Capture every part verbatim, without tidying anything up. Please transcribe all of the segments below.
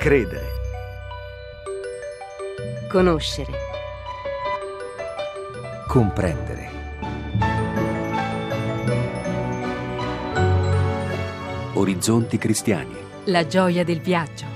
Credere. Conoscere. Comprendere. Orizzonti cristiani. La gioia del viaggio.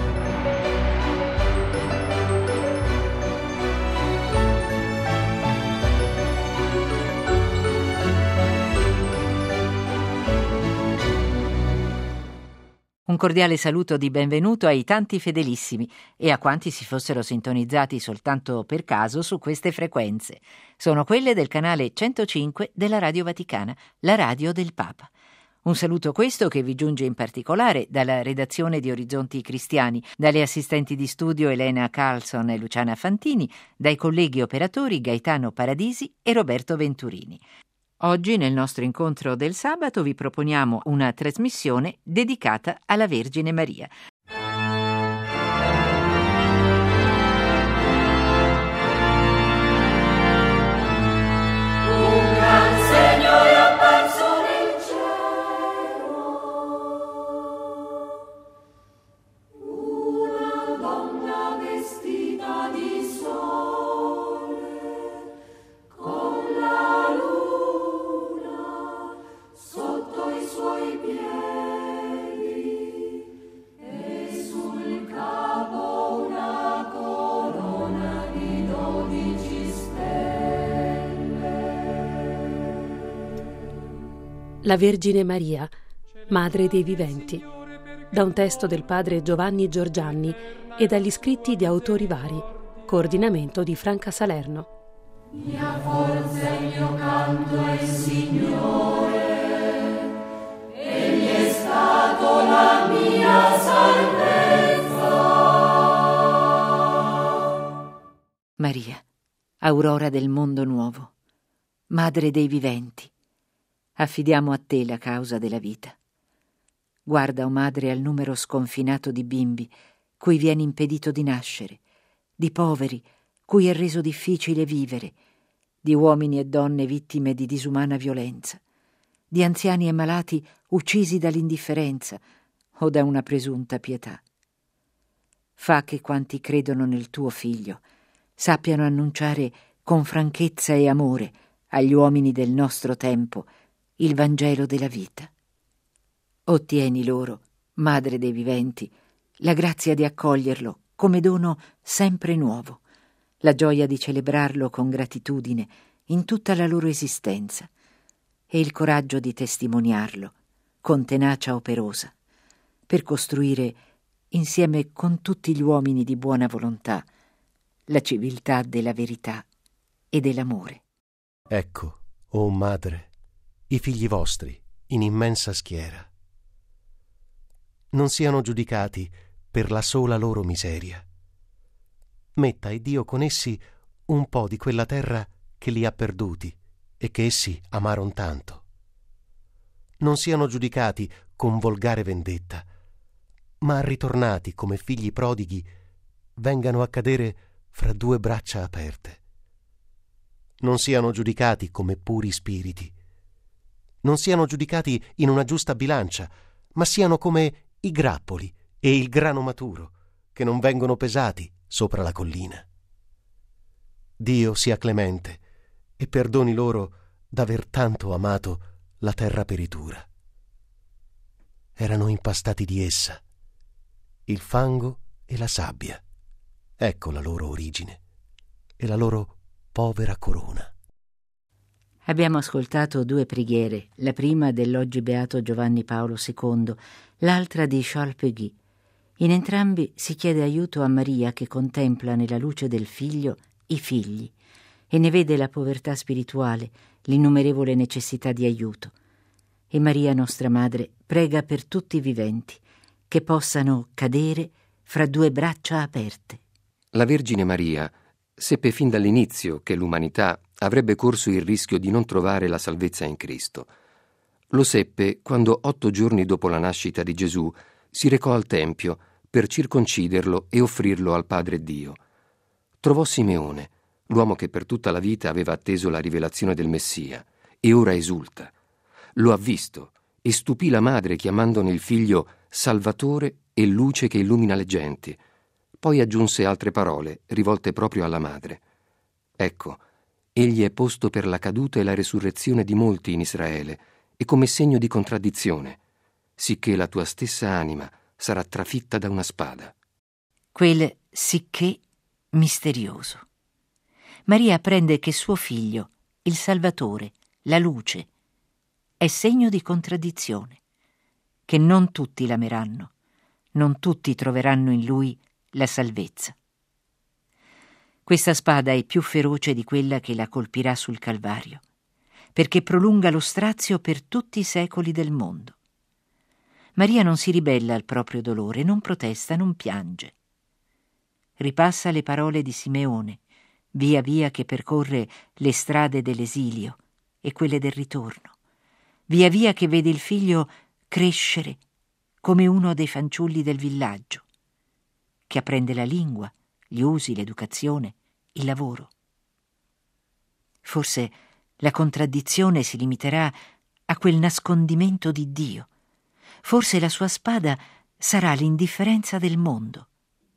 Un cordiale saluto di benvenuto ai tanti fedelissimi e a quanti si fossero sintonizzati soltanto per caso su queste frequenze. Sono quelle del canale centocinque della Radio Vaticana, la radio del Papa. Un saluto questo che vi giunge in particolare dalla redazione di Orizzonti Cristiani, dalle assistenti di studio Elena Carlson e Luciana Fantini, dai colleghi operatori Gaetano Paradisi e Roberto Venturini. Oggi, nel nostro incontro del sabato, vi proponiamo una trasmissione dedicata alla Vergine Maria. Un gran Signore apparso nel cielo, una donna vestita di sole, con la luna sotto i suoi piedi e sul capo una corona di dodici stelle. La Vergine Maria, Madre dei Viventi, da un testo del padre Giovanni Giorgianni e dagli scritti di autori vari, coordinamento di Franca Salerno. Mia forza e il mio canto è il Signore, Egli è stato la mia salvezza. Maria, aurora del mondo nuovo, Madre dei viventi, affidiamo a te la causa della vita. Guarda, o Madre, al numero sconfinato di bimbi cui viene impedito di nascere, di poveri cui è reso difficile vivere, di uomini e donne vittime di disumana violenza, di anziani e malati uccisi dall'indifferenza o da una presunta pietà. Fa che quanti credono nel tuo Figlio sappiano annunciare con franchezza e amore agli uomini del nostro tempo il Vangelo della vita. Ottieni loro, Madre dei viventi, la grazia di accoglierlo come dono sempre nuovo, la gioia di celebrarlo con gratitudine in tutta la loro esistenza e il coraggio di testimoniarlo con tenacia operosa per costruire, insieme con tutti gli uomini di buona volontà, la civiltà della verità e dell'amore. Ecco, o Madre, i figli vostri in immensa schiera. Non siano giudicati per la sola loro miseria. Metta Iddio con essi un po' di quella terra che li ha perduti e che essi amaron tanto. Non siano giudicati con volgare vendetta, ma ritornati come figli prodighi vengano a cadere fra due braccia aperte. Non siano giudicati come puri spiriti, non siano giudicati in una giusta bilancia, ma siano come i grappoli e il grano maturo che non vengono pesati sopra la collina. Dio sia clemente e perdoni loro d'aver tanto amato la terra peritura. Erano impastati di essa, il fango e la sabbia. Ecco la loro origine e la loro povera corona. Abbiamo ascoltato due preghiere, la prima dell'oggi beato Giovanni Paolo secondo, l'altra di Charles Péguy. In entrambi si chiede aiuto a Maria che contempla nella luce del Figlio i figli e ne vede la povertà spirituale, l'innumerevole necessità di aiuto. E Maria, nostra Madre, prega per tutti i viventi che possano cadere fra due braccia aperte. La Vergine Maria seppe fin dall'inizio che l'umanità avrebbe corso il rischio di non trovare la salvezza in Cristo. Lo seppe quando, otto giorni dopo la nascita di Gesù, si recò al Tempio per circonciderlo e offrirlo al Padre Dio. Trovò Simeone, l'uomo che per tutta la vita aveva atteso la rivelazione del Messia, e ora esulta. Lo ha visto e stupì la madre chiamandone il figlio Salvatore e luce che illumina le genti. Poi aggiunse altre parole, rivolte proprio alla madre. Ecco, egli è posto per la caduta e la resurrezione di molti in Israele, e come segno di contraddizione, sicché la tua stessa anima sarà trafitta da una spada. Quel sicché misterioso. Maria apprende che suo figlio, il Salvatore, la luce, è segno di contraddizione, che non tutti l'ameranno, non tutti troveranno in lui la salvezza. Questa spada è più feroce di quella che la colpirà sul Calvario, perché prolunga lo strazio per tutti i secoli del mondo. Maria non si ribella al proprio dolore, non protesta, non piange. Ripassa le parole di Simeone, via via che percorre le strade dell'esilio e quelle del ritorno, via via che vede il figlio crescere come uno dei fanciulli del villaggio, che apprende la lingua, gli usi, l'educazione, il lavoro. Forse la contraddizione si limiterà a quel nascondimento di Dio. Forse la sua spada sarà l'indifferenza del mondo.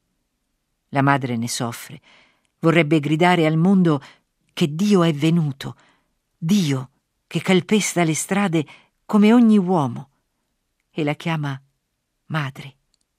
La madre ne soffre, vorrebbe gridare al mondo che Dio è venuto, Dio che calpesta le strade come ogni uomo, e la chiama madre.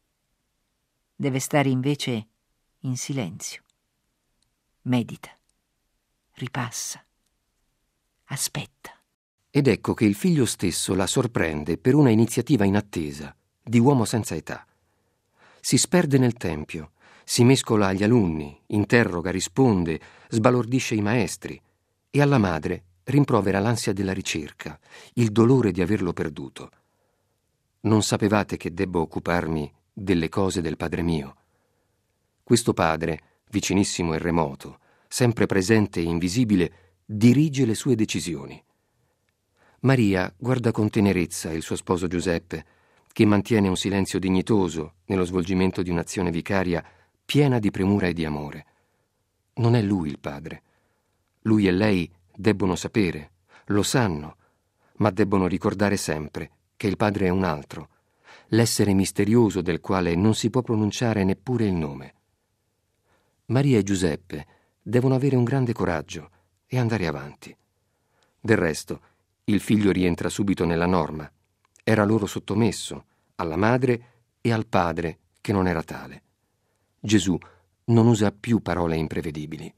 Deve stare invece in silenzio. Medita, ripassa, aspetta. Ed ecco che il figlio stesso la sorprende per una iniziativa inattesa, di uomo senza età. Si sperde nel tempio, si mescola agli alunni, interroga, risponde, sbalordisce i maestri, e alla madre rimprovera l'ansia della ricerca, il dolore di averlo perduto. Non sapevate che debbo occuparmi delle cose del Padre mio? Questo Padre, vicinissimo e remoto, sempre presente e invisibile, dirige le sue decisioni. Maria guarda con tenerezza il suo sposo Giuseppe, che mantiene un silenzio dignitoso nello svolgimento di un'azione vicaria piena di premura e di amore. Non è lui il padre. Lui e lei debbono sapere, lo sanno, ma debbono ricordare sempre che il padre è un altro, l'essere misterioso del quale non si può pronunciare neppure il nome. Maria e Giuseppe devono avere un grande coraggio e andare avanti. Del resto, il figlio rientra subito nella norma. Era loro sottomesso, alla madre e al padre che non era tale. Gesù non usa più parole imprevedibili.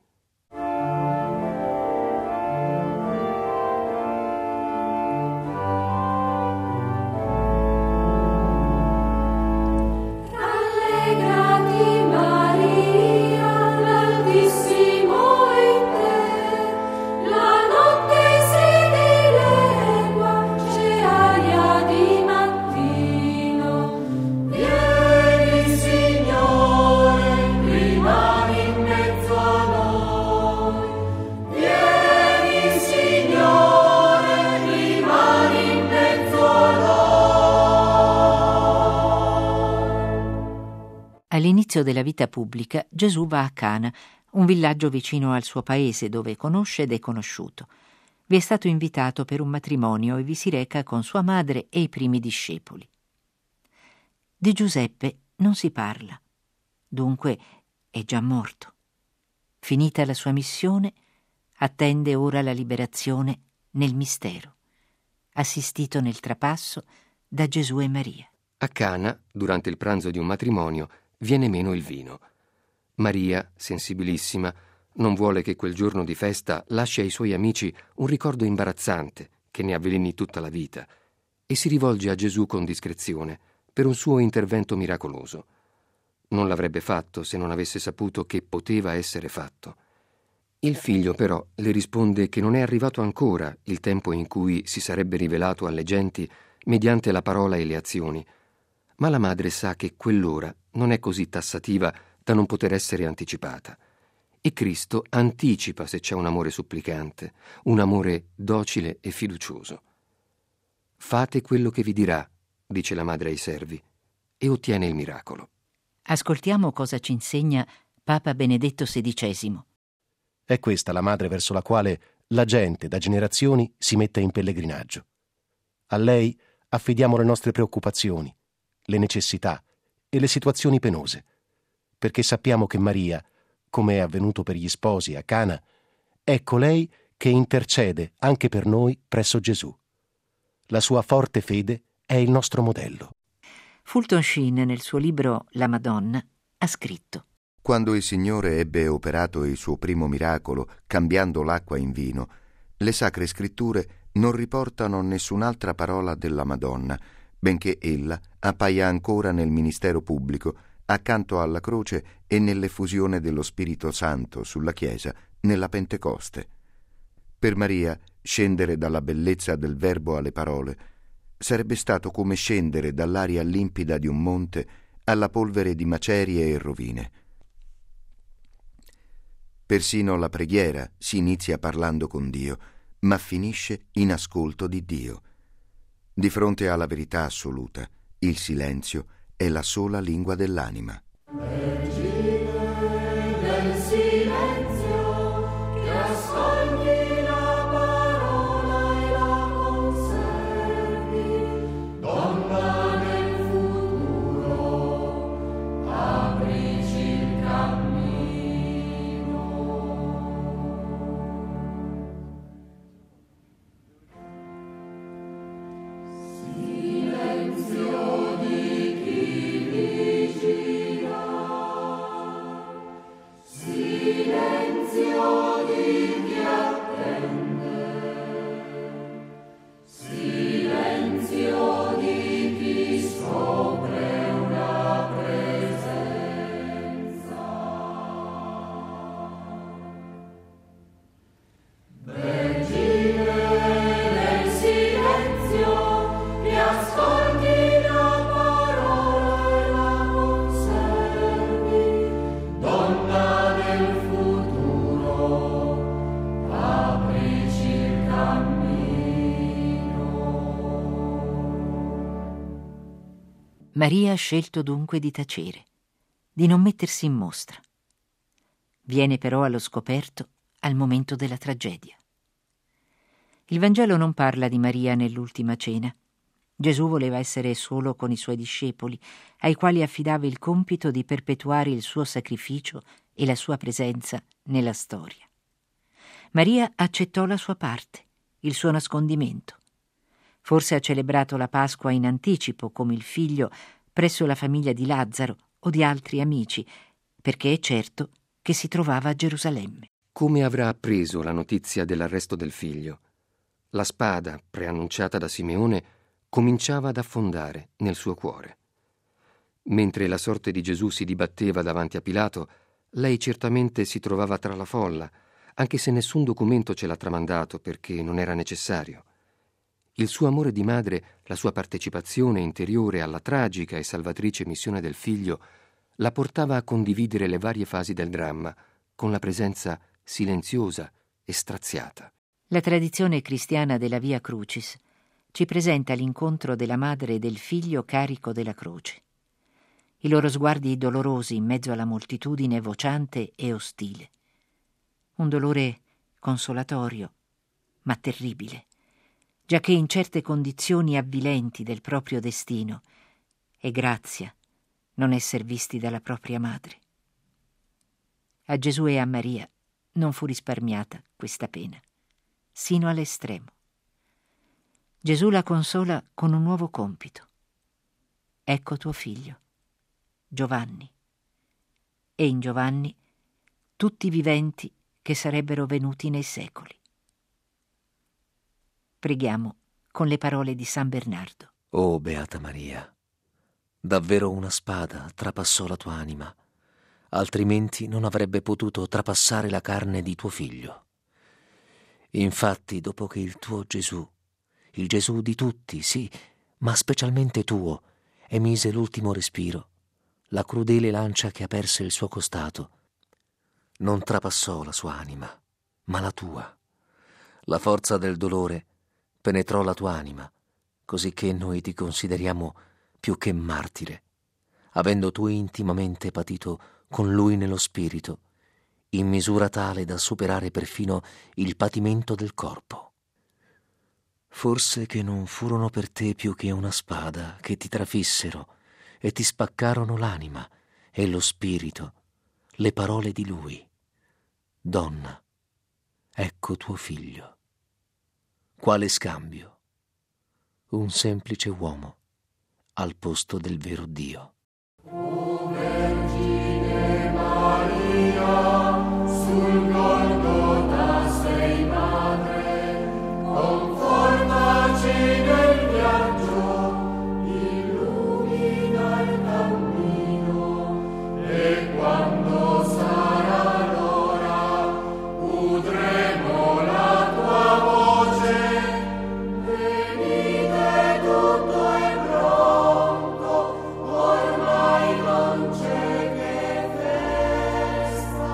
All'inizio della vita pubblica, Gesù va a Cana, un villaggio vicino al suo paese dove conosce ed è conosciuto. Vi è stato invitato per un matrimonio e vi si reca con sua madre e i primi discepoli. Di Giuseppe non si parla, dunque è già morto. Finita la sua missione, attende ora la liberazione nel mistero, assistito nel trapasso da Gesù e Maria. A Cana, durante il pranzo di un matrimonio, viene meno il vino. Maria, sensibilissima, non vuole che quel giorno di festa lasci ai suoi amici un ricordo imbarazzante che ne avveleni tutta la vita, e si rivolge a Gesù con discrezione per un suo intervento miracoloso. Non l'avrebbe fatto se non avesse saputo che poteva essere fatto. Il figlio però le risponde che non è arrivato ancora il tempo in cui si sarebbe rivelato alle genti mediante la parola e le azioni, ma la madre sa che quell'ora non è così tassativa da non poter essere anticipata. E Cristo anticipa se c'è un amore supplicante, un amore docile e fiducioso. Fate quello che vi dirà, dice la madre ai servi, e ottiene il miracolo. Ascoltiamo cosa ci insegna Papa Benedetto sedicesimo. È questa la madre verso la quale la gente da generazioni si mette in pellegrinaggio. A lei affidiamo le nostre preoccupazioni, le necessità e le situazioni penose, perché sappiamo che Maria, come è avvenuto per gli sposi a Cana, è colei che intercede anche per noi presso Gesù. La sua forte fede è il nostro modello. Fulton Sheen, nel suo libro La Madonna, ha scritto: Quando il Signore ebbe operato il suo primo miracolo, cambiando l'acqua in vino, le Sacre Scritture non riportano nessun'altra parola della Madonna, benché ella appaia ancora nel ministero pubblico, accanto alla croce e nell'effusione dello Spirito Santo sulla Chiesa nella Pentecoste. Per Maria, scendere dalla bellezza del Verbo alle parole sarebbe stato come scendere dall'aria limpida di un monte alla polvere di macerie e rovine. Persino la preghiera si inizia parlando con Dio, ma finisce in ascolto di Dio. Di fronte alla verità assoluta, il silenzio è la sola lingua dell'anima. Vergine del silenzio, che ascolti la parola e la conservi, donna del futuro, aprici il cammino. Silenzio di chi vigila, silenzio di chi attende, silenzio di chi scopre una presenza. Vergine del silenzio, che ascolti la parola e la conservi, donna del futuro, aprici il cammino. Maria ha scelto dunque di tacere, di non mettersi in mostra. Viene però allo scoperto al momento della tragedia. Il Vangelo non parla di Maria nell'ultima cena. Gesù voleva essere solo con i suoi discepoli, ai quali affidava il compito di perpetuare il suo sacrificio e la sua presenza nella storia. Maria accettò la sua parte, il suo nascondimento. Forse ha celebrato la Pasqua in anticipo, come il figlio, presso la famiglia di Lazzaro o di altri amici, perché è certo che si trovava a Gerusalemme. Come avrà appreso la notizia dell'arresto del figlio? La spada, preannunciata da Simeone, cominciava ad affondare nel suo cuore. Mentre la sorte di Gesù si dibatteva davanti a Pilato, lei certamente si trovava tra la folla, anche se nessun documento ce l'ha tramandato perché non era necessario. Il suo amore di madre, la sua partecipazione interiore alla tragica e salvatrice missione del figlio, la portava a condividere le varie fasi del dramma con la presenza silenziosa e straziata. La tradizione cristiana della Via Crucis ci presenta l'incontro della madre e del figlio carico della croce. I loro sguardi dolorosi in mezzo alla moltitudine vociante e ostile. Un dolore consolatorio, ma terribile, giacché in certe condizioni avvilenti del proprio destino è grazia non esser visti dalla propria madre. A Gesù e a Maria non fu risparmiata questa pena, sino all'estremo. Gesù la consola con un nuovo compito. Ecco tuo figlio, Giovanni. E in Giovanni tutti i viventi che sarebbero venuti nei secoli. Preghiamo con le parole di San Bernardo. Oh Beata Maria, davvero una spada trapassò la tua anima, altrimenti non avrebbe potuto trapassare la carne di tuo figlio. Infatti, dopo che il tuo Gesù, il Gesù di tutti, sì, ma specialmente tuo, emise l'ultimo respiro, la crudele lancia che aperse il suo costato, non trapassò la sua anima, ma la tua. La forza del dolore penetrò la tua anima, così che noi ti consideriamo più che martire, avendo tu intimamente patito con lui nello spirito, in misura tale da superare perfino il patimento del corpo. Forse che non furono per te più che una spada che ti trafissero e ti spaccarono l'anima e lo spirito, le parole di lui. Donna, ecco tuo figlio. Quale scambio? Un semplice uomo al posto del vero Dio. O Vergine Maria, sul Golgota sei madre, confortaci nel viaggio, illumina il cammino, e quando sarà l'ora udremo la tua voce. Venite, tutto è pronto, ormai non c'è che festa.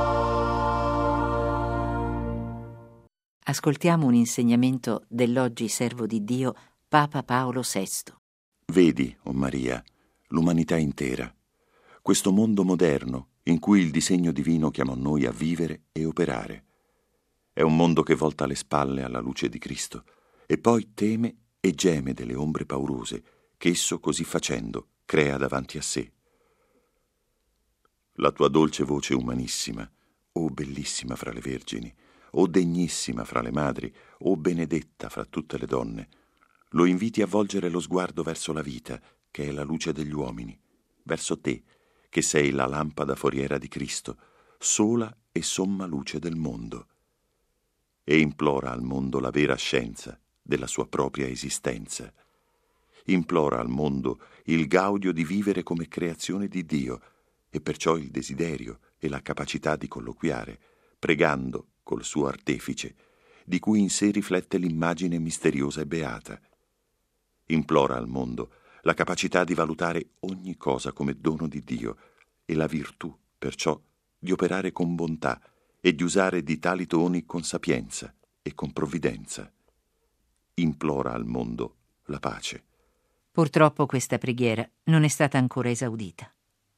Ascoltiamo un insegnamento dell'oggi servo di Dio, Papa Paolo sesto. Vedi, o Maria, l'umanità intera, questo mondo moderno in cui il disegno divino chiama noi a vivere e operare. È un mondo che volta le spalle alla luce di Cristo e poi teme e geme delle ombre paurose che esso, così facendo, crea davanti a sé. La tua dolce voce umanissima, o bellissima fra le vergini, o degnissima fra le madri, o benedetta fra tutte le donne, lo inviti a volgere lo sguardo verso la vita, che è la luce degli uomini, verso te, che sei la lampada foriera di Cristo, sola e somma luce del mondo. E implora al mondo la vera scienza della sua propria esistenza. Implora al mondo il gaudio di vivere come creazione di Dio e perciò il desiderio e la capacità di colloquiare, pregando col suo artefice, di cui in sé riflette l'immagine misteriosa e beata. Implora al mondo la capacità di valutare ogni cosa come dono di Dio e la virtù, perciò, di operare con bontà e di usare di tali doni con sapienza e con provvidenza. Implora al mondo la pace. Purtroppo questa preghiera non è stata ancora esaudita.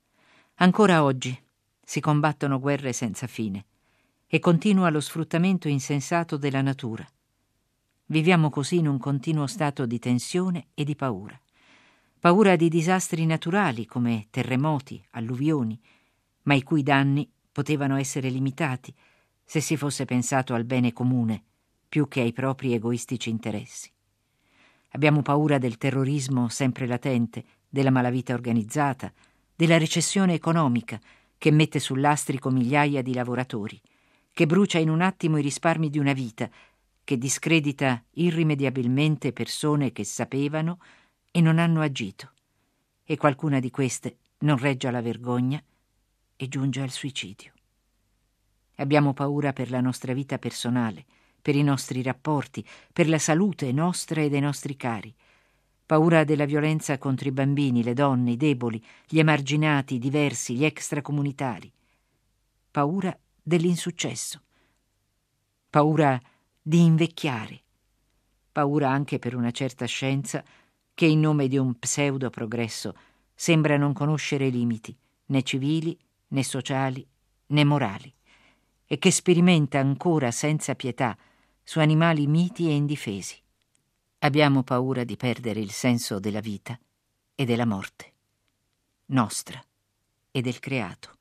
Ancora oggi si combattono guerre senza fine e continua lo sfruttamento insensato della natura. Viviamo così in un continuo stato di tensione e di paura. Paura di disastri naturali come terremoti, alluvioni, ma i cui danni potevano essere limitati se si fosse pensato al bene comune più che ai propri egoistici interessi. Abbiamo paura del terrorismo sempre latente, della malavita organizzata, della recessione economica che mette sul lastrico migliaia di lavoratori, che brucia in un attimo i risparmi di una vita, che discredita irrimediabilmente persone che sapevano e non hanno agito, e qualcuna di queste non regge alla vergogna e giunge al suicidio. Abbiamo paura per la nostra vita personale, per i nostri rapporti, per la salute nostra e dei nostri cari. Paura della violenza contro i bambini, le donne, i deboli, gli emarginati, i diversi, gli extracomunitari. Paura dell'insuccesso. Paura di invecchiare. Paura anche per una certa scienza che in nome di un pseudo progresso sembra non conoscere limiti, né civili, né sociali, né morali, e che sperimenta ancora senza pietà su animali miti e indifesi. Abbiamo paura di perdere il senso della vita e della morte, nostra e del creato.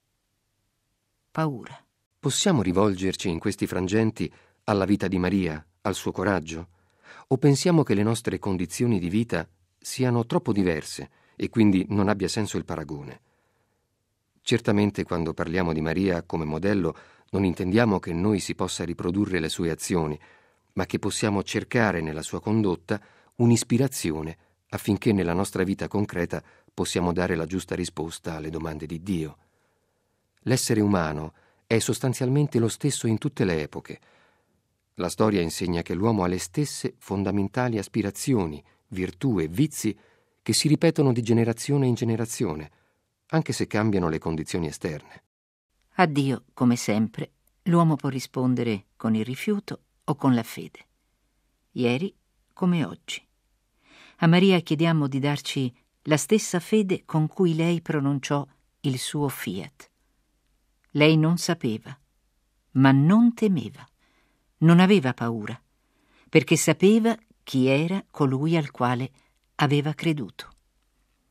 Paura. Possiamo rivolgerci in questi frangenti alla vita di Maria, al suo coraggio? O pensiamo che le nostre condizioni di vita siano troppo diverse e quindi non abbia senso il paragone? Certamente quando parliamo di Maria come modello non intendiamo che noi si possa riprodurre le sue azioni, ma che possiamo cercare nella sua condotta un'ispirazione affinché nella nostra vita concreta possiamo dare la giusta risposta alle domande di Dio. L'essere umano è sostanzialmente lo stesso in tutte le epoche. La storia insegna che l'uomo ha le stesse fondamentali aspirazioni, virtù e vizi che si ripetono di generazione in generazione, anche se cambiano le condizioni esterne. A Dio, come sempre, l'uomo può rispondere con il rifiuto o con la fede. Ieri come oggi. A Maria chiediamo di darci la stessa fede con cui lei pronunciò il suo fiat. Lei non sapeva, ma non temeva, non aveva paura, perché sapeva chi era colui al quale aveva creduto.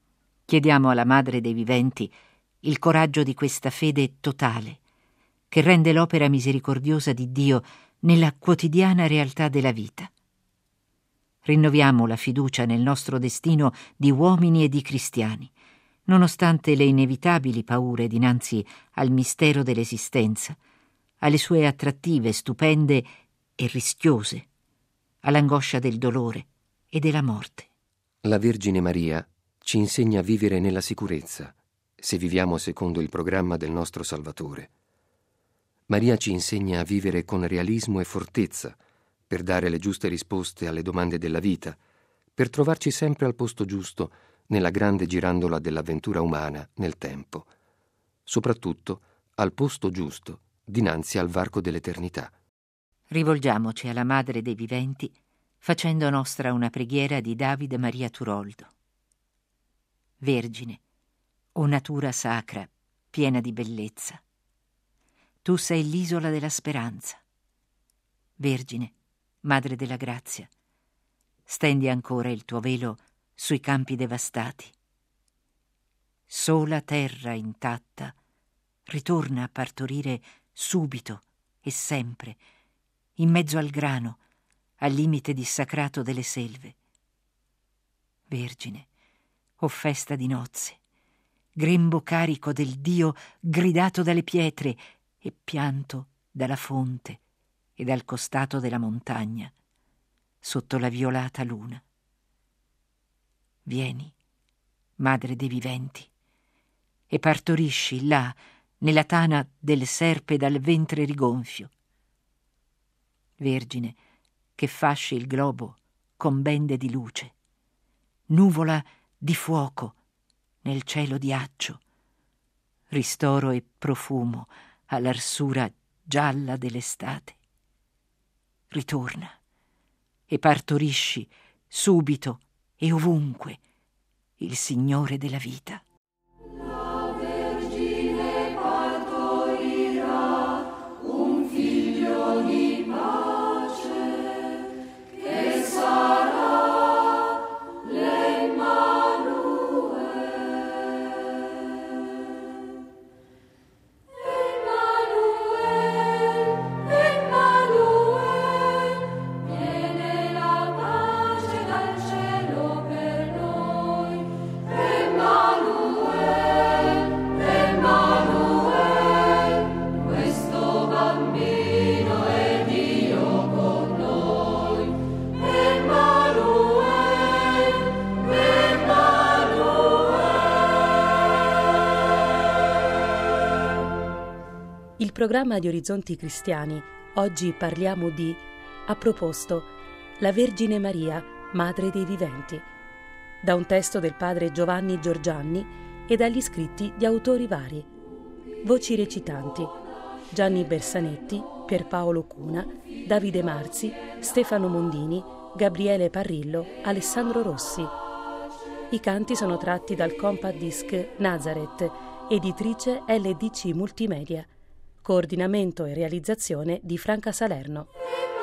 Chiediamo alla Madre dei Viventi il coraggio di questa fede totale, che rende l'opera misericordiosa di Dio nella quotidiana realtà della vita. Rinnoviamo la fiducia nel nostro destino di uomini e di cristiani, nonostante le inevitabili paure dinanzi al mistero dell'esistenza, alle sue attrattive, stupende e rischiose, all'angoscia del dolore e della morte. La Vergine Maria ci insegna a vivere nella sicurezza, se viviamo secondo il programma del nostro Salvatore. Maria ci insegna a vivere con realismo e fortezza, per dare le giuste risposte alle domande della vita, per trovarci sempre al posto giusto nella grande girandola dell'avventura umana nel tempo, soprattutto al posto giusto dinanzi al varco dell'eternità. Rivolgiamoci alla Madre dei Viventi facendo nostra una preghiera di Davide Maria Turoldo. Vergine, o natura sacra, piena di bellezza, tu sei l'isola della speranza. Vergine, Madre della grazia, stendi ancora il tuo velo sui campi devastati. Sola terra intatta ritorna a partorire subito e sempre, in mezzo al grano, al limite dissacrato delle selve. Vergine, o festa di nozze, grembo carico del Dio gridato dalle pietre e pianto dalla fonte e dal costato della montagna, sotto la violata luna. Vieni, Madre dei Viventi, e partorisci là, nella tana del serpe dal ventre rigonfio. Vergine, che fasci il globo con bende di luce, nuvola di fuoco nel cielo di accio, ristoro e profumo all'arsura gialla dell'estate. Ritorna e partorisci subito e ovunque il Signore della vita. La Vergine partorirà un figlio di pace che sarà l'Emmanuel. Emmanuel, Emmanuel, viene la pace dal cielo per noi. Emmanuel, Emmanuel, questo bambino è Dio con noi. Emmanuel, Emmanuel. Il programma di Orizzonti Cristiani. Oggi parliamo di A proposito, la Vergine Maria, Madre dei Viventi, da un testo del padre Giovanni Giorgianni e dagli scritti di autori vari. Voci recitanti: Gianni Bersanetti, Pierpaolo Cuna, Davide Marzi, Stefano Mondini, Gabriele Parrillo, Alessandro Rossi. I canti sono tratti dal compact disc Nazareth, editrice L D C Multimedia. Coordinamento e realizzazione di Franca Salerno.